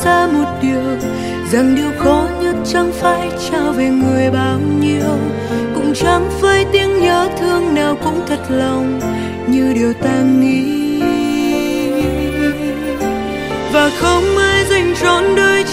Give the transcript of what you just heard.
ra một điều, rằng điều khó nhất chẳng phải trao về người bao nhiêu, cũng chẳng phải tiếng nhớ thương nào cũng thật lòng như điều ta nghĩ. Và không ai dành trọn đời